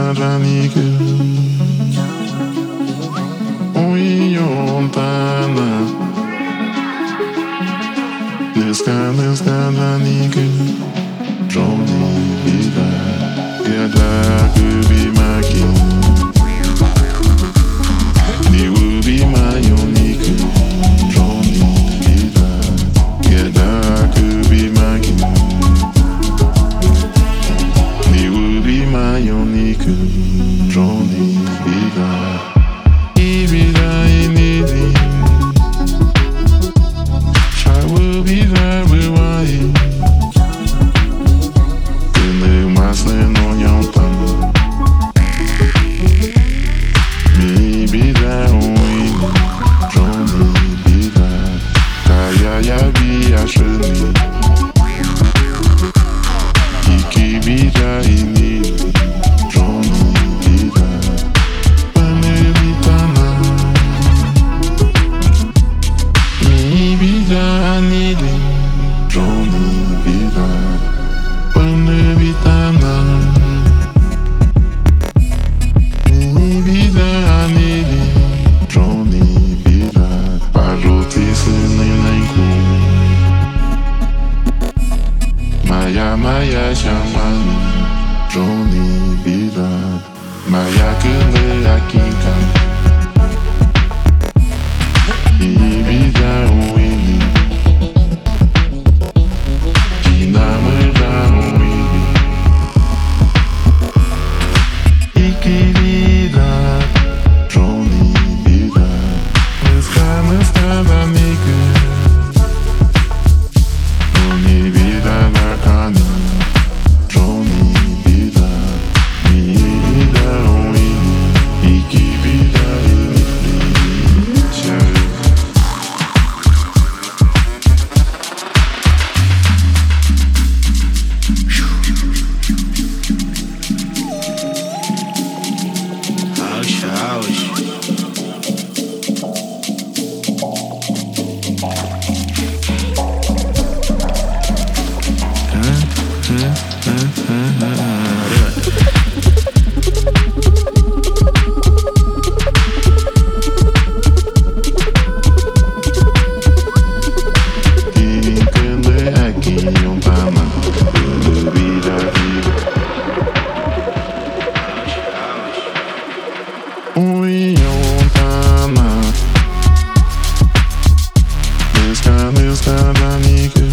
Ranika Uyontana Niska Ranika Joni Vida Yada Kubi Maki Ni Ubi Mayonika Joni Vida Yada Kubi Maki Ni Ubi Mayonika Joni Vida Ibida Inidi Shawubida Wiwai Kene Masne no Nyontan Mi Bida Oin Joni Bida Kaya Yabi Ashuni Iki Bida Inidi Joni Bida Panebitana Mi Bida Anili Joni Bida Panebitana Mi Bida Anili Joni Bida Parotisi Nenenku Maya Maya Shamani Joni Bida Maya Kune Akika Ibida Uwini Kinamada Uwini Ikibida Joni Bida Niska Ranika Joni Bida Nakani Joni Bida Mi Bida Uwini Ikibida Inifli Kene Aki Yontana Bida Vida Uyontana Niska Ranika